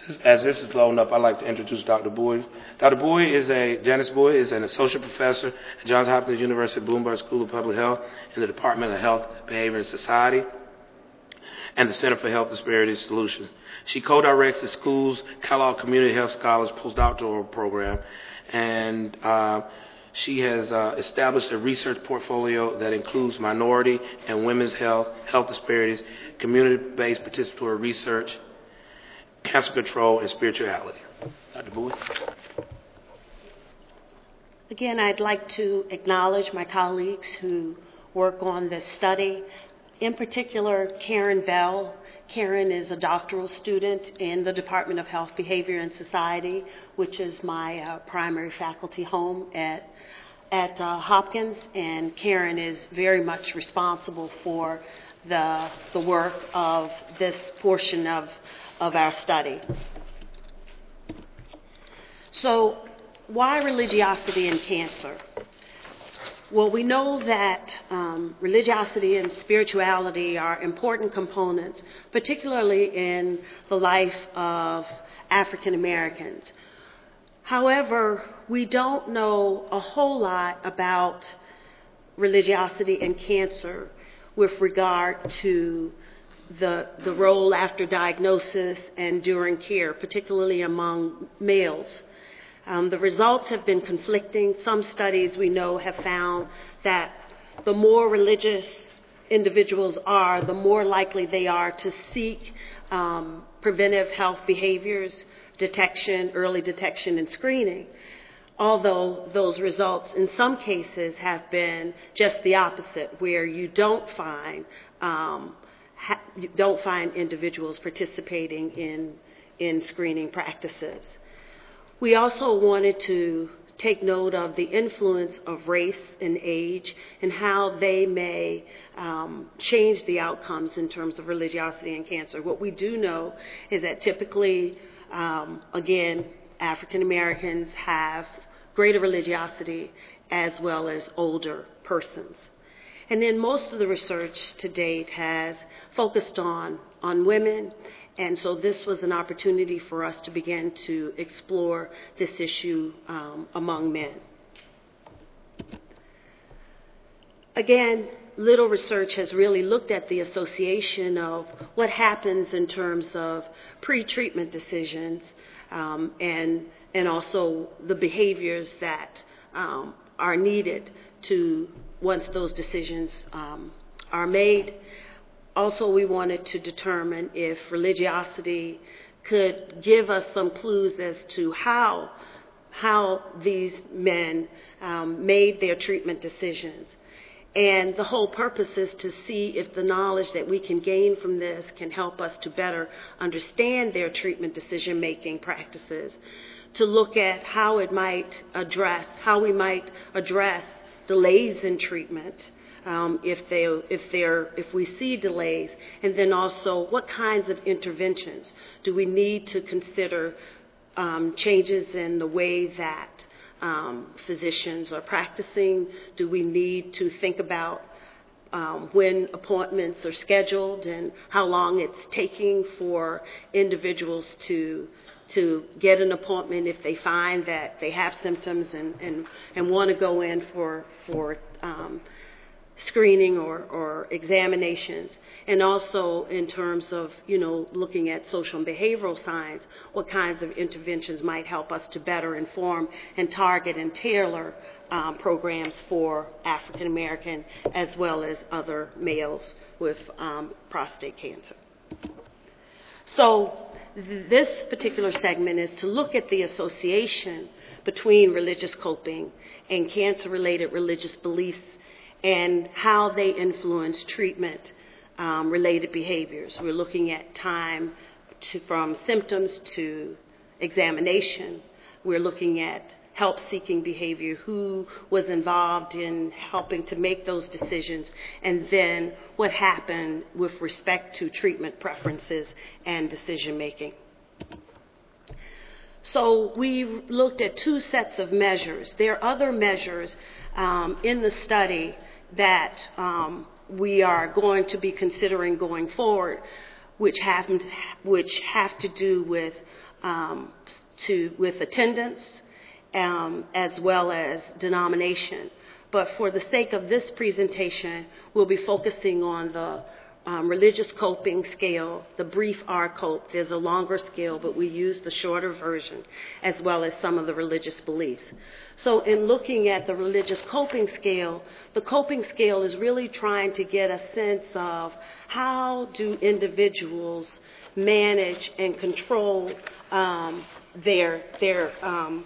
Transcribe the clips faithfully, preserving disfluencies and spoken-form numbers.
As this is loading up, I'd like to introduce Doctor Boyd. Doctor Boyd is a, Janice Boyd is an associate professor at Johns Hopkins University Bloomberg School of Public Health in the Department of Health, Behavior, and Society and the Center for Health Disparities Solutions. She co-directs the school's Kellogg Community Health Scholars postdoctoral program, and uh, she has uh, established a research portfolio that includes minority and women's health, health disparities, community-based participatory research, cancer control, and spirituality. Doctor Boyd. Again, I'd like to acknowledge my colleagues who work on this study. In particular, Karen Bell. Karen is a doctoral student in the Department of Health, Behavior, and Society, which is my uh, primary faculty home at, at uh, Hopkins. And Karen is very much responsible for the, the work of this portion of, of our study. So, why religiosity and cancer? Well, we know that um, religiosity and spirituality are important components, particularly in the life of African Americans. However, we don't know a whole lot about religiosity and cancer with regard to the, the role after diagnosis and during care, particularly among males. Um, the results have been conflicting. Some studies we know have found that the more religious individuals are, the more likely they are to seek um, preventive health behaviors, detection, early detection, and screening. Although those results in some cases have been just the opposite, where you don't find um, ha- you don't find individuals participating in in screening practices. We also wanted to take note of the influence of race and age and how they may um, change the outcomes in terms of religiosity and cancer. What we do know is that typically, um, again, African Americans have greater religiosity as well as older persons. And then most of the research to date has focused on, on women, and so this was an opportunity for us to begin to explore this issue um, among men. Again, little research has really looked at the association of what happens in terms of pre-treatment decisions um, and, and also the behaviors that um, are needed to, once those decisions um, are made. Also, we wanted to determine if religiosity could give us some clues as to how, how these men um, made their treatment decisions. And the whole purpose is to see if the knowledge that we can gain from this can help us to better understand their treatment decision-making practices, to look at how it might address, how we might address delays in treatment, um, if they, if they're, if we see delays, and then also what kinds of interventions do we need to consider um, changes in the way that um, physicians are practicing? Do we need to think about um, when appointments are scheduled and how long it's taking for individuals to to get an appointment if they find that they have symptoms and, and, and want to go in for, for um, screening or, or examinations. And also in terms of, you know, looking at social and behavioral science, what kinds of interventions might help us to better inform and target and tailor um, programs for African American as well as other males with um, prostate cancer. So this particular segment is to look at the association between religious coping and cancer-related religious beliefs and how they influence treatment-related um, behaviors. We're looking at time to, from symptoms to examination. We're looking at help-seeking behavior, who was involved in helping to make those decisions, and then what happened with respect to treatment preferences and decision-making. So we looked at two sets of measures. There are other measures um, in the study that um, we are going to be considering going forward, which have, which have to do with um, to with attendance um, as well as denomination. But for the sake of this presentation, we'll be focusing on the um, religious coping scale, the brief R COPE. There's a longer scale, but we use the shorter version, as well as some of the religious beliefs. So in looking at the religious coping scale, the coping scale is really trying to get a sense of how do individuals manage and control um, their, their, um,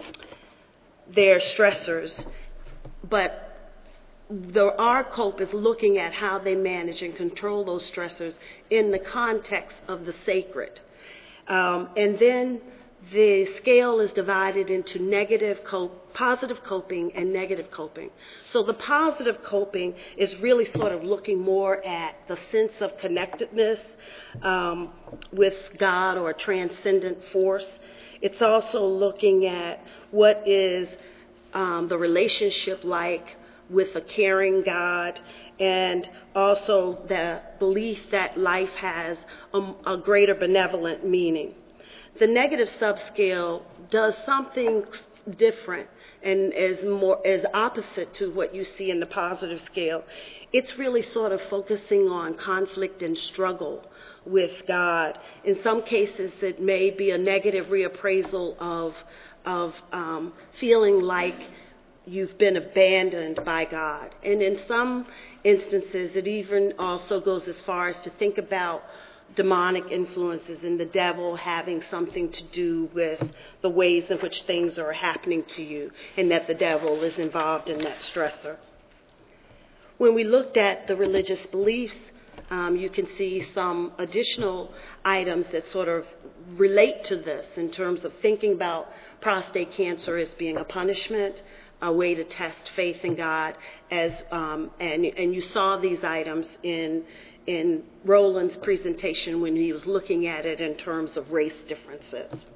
their stressors. But the R COPE is looking at how they manage and control those stressors in the context of the sacred. Um, and then the scale is divided into negative cope, positive coping and negative coping. So the positive coping is really sort of looking more at the sense of connectedness um, with God or a transcendent force. It's also looking at what is um, the relationship like with a caring God, and also the belief that life has a, a greater benevolent meaning. The negative subscale does something different and is more is opposite to what you see in the positive scale. It's really sort of focusing on conflict and struggle with God. In some cases, it may be a negative reappraisal of of um, feeling like you've been abandoned by God. And in some instances, it even also goes as far as to think about demonic influences and the devil having something to do with the ways in which things are happening to you, and that the devil is involved in that stressor. When we looked at the religious beliefs, um, you can see some additional items that sort of relate to this in terms of thinking about prostate cancer as being a punishment, a way to test faith in God, as um, and and you saw these items in in Roland's presentation when he was looking at it in terms of race differences.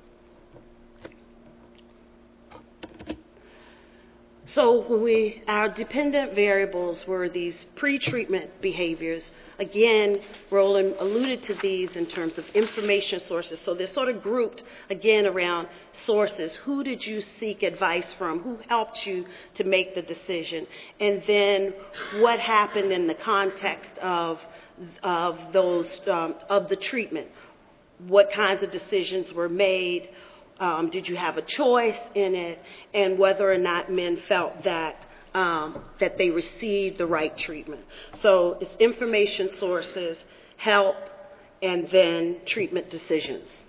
So when we, our dependent variables were these pre-treatment behaviors. Again, Roland alluded to these in terms of information sources. So they're sort of grouped, again, around sources. Who did you seek advice from? Who helped you to make the decision? And then what happened in the context of, of those, um, of the treatment? What kinds of decisions were made? Um, did you have a choice in it, and whether or not men felt that um, that they received the right treatment. So it's information sources, help, and then treatment decisions.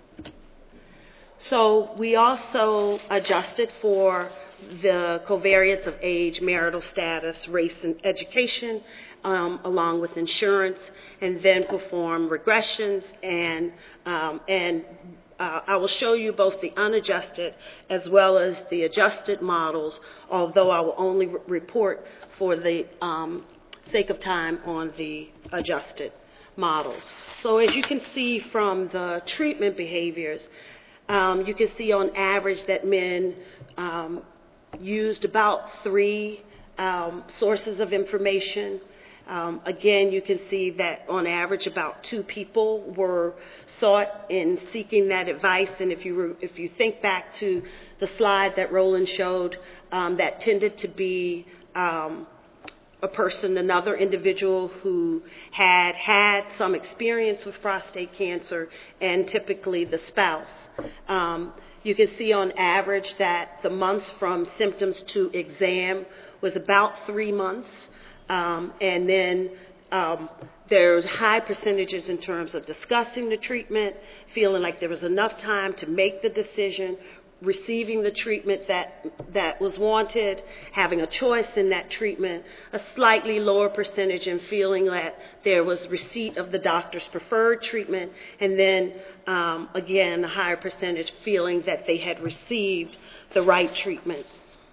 So we also adjusted for the covariates of age, marital status, race, and education, um, along with insurance, and then perform regressions and um, and Uh, I will show you both the unadjusted as well as the adjusted models, although I will only re- report for the um, sake of time on the adjusted models. So as you can see from the treatment behaviors, um, you can see on average that men um, used about three um, sources of information. Um, again, you can see that on average about two people were sought in seeking that advice. And if you were, if you think back to the slide that Roland showed, um, that tended to be um, a person, another individual who had had some experience with prostate cancer, and typically the spouse. Um, you can see on average that the months from symptoms to exam was about three months. Um, and then um, there's high percentages in terms of discussing the treatment, feeling like there was enough time to make the decision, receiving the treatment that that was wanted, having a choice in that treatment, a slightly lower percentage in feeling that there was receipt of the doctor's preferred treatment, and then um, again, a higher percentage feeling that they had received the right treatment.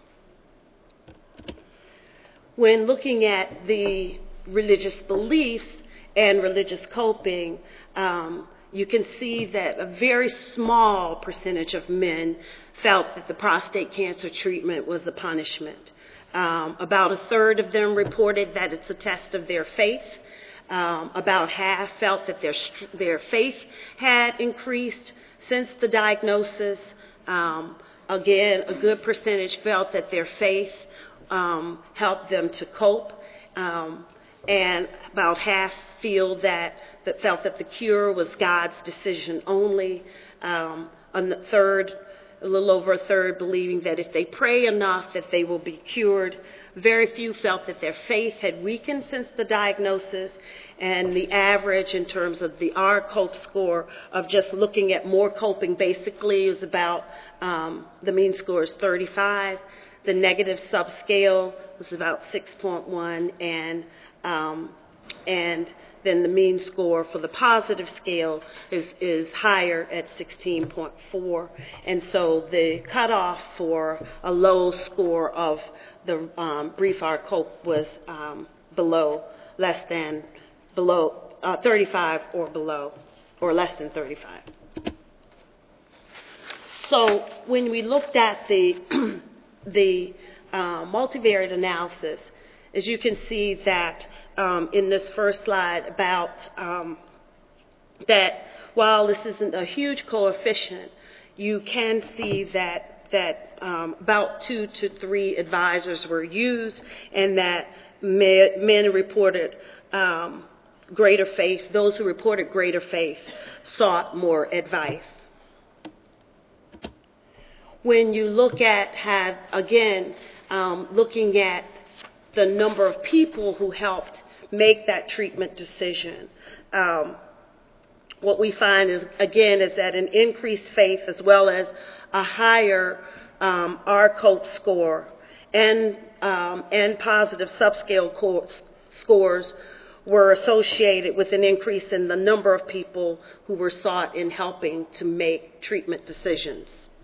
When looking at the religious beliefs and religious coping, um, you can see that a very small percentage of men felt that the prostate cancer treatment was a punishment. Um, about a third of them reported that it's a test of their faith. Um, about half felt that their their faith had increased Since the diagnosis, um, again, a good percentage felt that their faith um, helped them to cope, um, and about half feel that, that felt that the cure was God's decision only. Um, a third, a little over a third, believing that if they pray enough that they will be cured. Very few felt that their faith had weakened since the diagnosis, and the average in terms of the R COPE score of just looking at more coping basically is about, um, the mean score is thirty-five. The negative subscale was about six point one, and um, and then the mean score for the positive scale is, is higher at sixteen point four. And so the cutoff for a low score of the um, brief R COPE was um, below, less than, below uh, thirty-five or below, or less than thirty-five. So when we looked at the, the uh, multivariate analysis, as you can see that um, in this first slide about um, that while this isn't a huge coefficient, you can see that that um, about two to three advisors were used, and that men, men reported um, greater faith. Those who reported greater faith sought more advice. When you look at, have again, um, looking at the number of people who helped make that treatment decision, um, what we find is, again, is that an increased faith as well as a higher um, R COPE score and, um, and positive subscale co- scores were associated with an increase in the number of people who were sought in helping to make treatment decisions.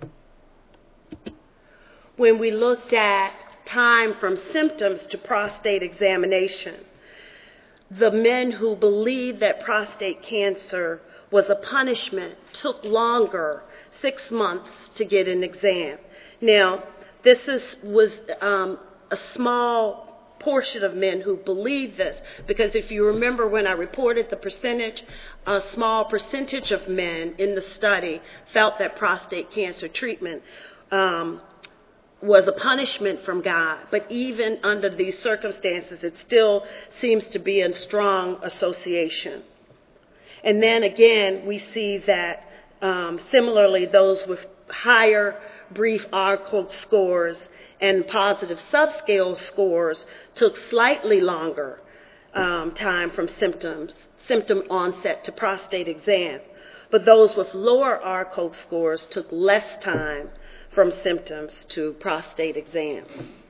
When we looked at time from symptoms to prostate examination, the men who believed that prostate cancer was a punishment took longer, six months, to get an exam. Now, this is, was um, a small portion of men who believed this, because if you remember when I reported the percentage, a small percentage of men in the study felt that prostate cancer treatment um, was a punishment from God. But even under these circumstances, it still seems to be a strong association. And then again, we see that um, similarly, those with higher brief R COPE scores and positive subscale scores took slightly longer um, time from symptoms, symptom onset to prostate exam. But those with lower R COPE scores took less time from symptoms to prostate exam.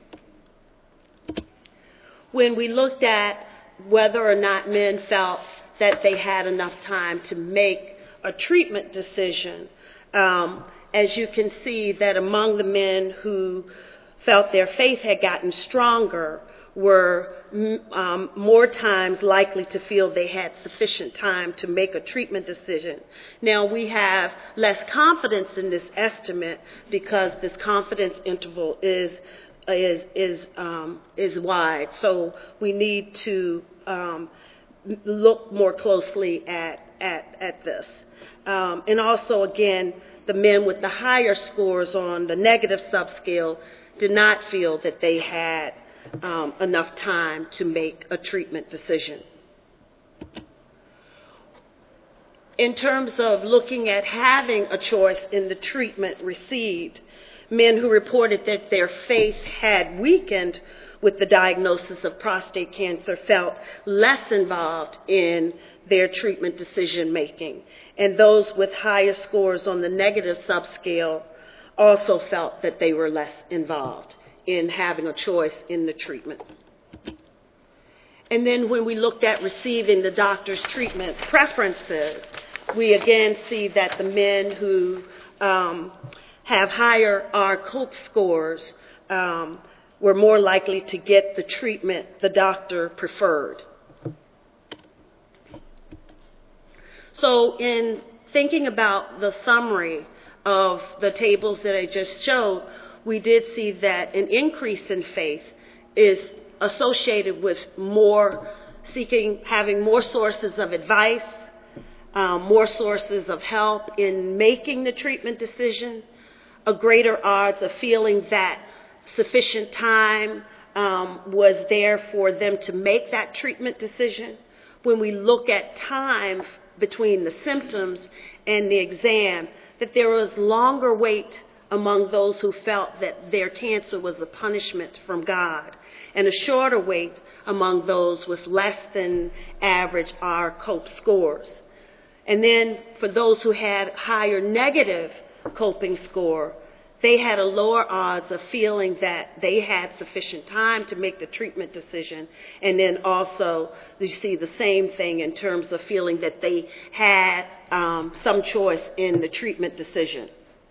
When we looked at whether or not men felt that they had enough time to make a treatment decision, um, as you can see that among the men who felt their faith had gotten stronger were um, more times likely to feel they had sufficient time to make a treatment decision. Now, we have less confidence in this estimate because this confidence interval is is is um, is wide. So we need to um, look more closely at at at this. Um, and also, again, the men with the higher scores on the negative subscale did not feel that they had Um, enough time to make a treatment decision. In terms of looking at having a choice in the treatment received, men who reported that their faith had weakened with the diagnosis of prostate cancer felt less involved in their treatment decision making, and those with higher scores on the negative subscale also felt that they were less involved in having a choice in the treatment. And then when we looked at receiving the doctor's treatment preferences, we again see that the men who um, have higher R COPE scores um, were more likely to get the treatment the doctor preferred. So in thinking about the summary of the tables that I just showed, we did see that an increase in faith is associated with more seeking, having more sources of advice, um, more sources of help in making the treatment decision, a greater odds of feeling that sufficient time um, was there for them to make that treatment decision. When we look at time between the symptoms and the exam, that there was longer wait among those who felt that their cancer was a punishment from God, and a shorter wait among those with less than average R COPE scores. And then for those who had higher negative coping score, they had a lower odds of feeling that they had sufficient time to make the treatment decision. And then also you see the same thing in terms of feeling that they had um, some choice in the treatment decision.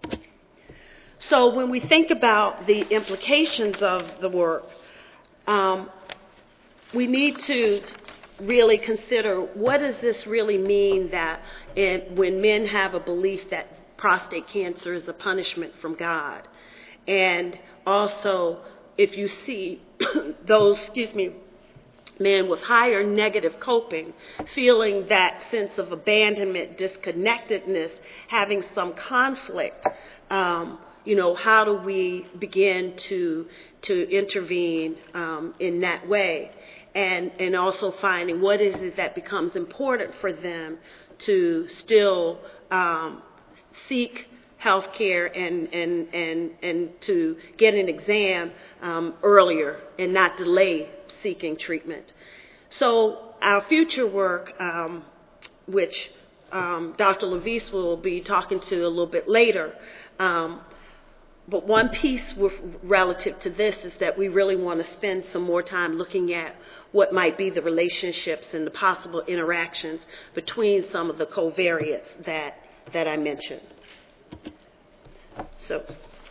So when we think about the implications of the work, um, we need to really consider, what does this really mean that it, when men have a belief that prostate cancer is a punishment from God? And also, if you see those, excuse me, men with higher negative coping, feeling that sense of abandonment, disconnectedness, having some conflict, um, you know, how do we begin to to intervene um, in that way? And and also finding what is it that becomes important for them to still um, seek health care and, and, and, and to get an exam um, earlier and not delay seeking treatment. So our future work, um, which um, Doctor Levice will be talking to a little bit later, um, but one piece with, relative to this is that we really want to spend some more time looking at what might be the relationships and the possible interactions between some of the covariates that, that I mentioned. So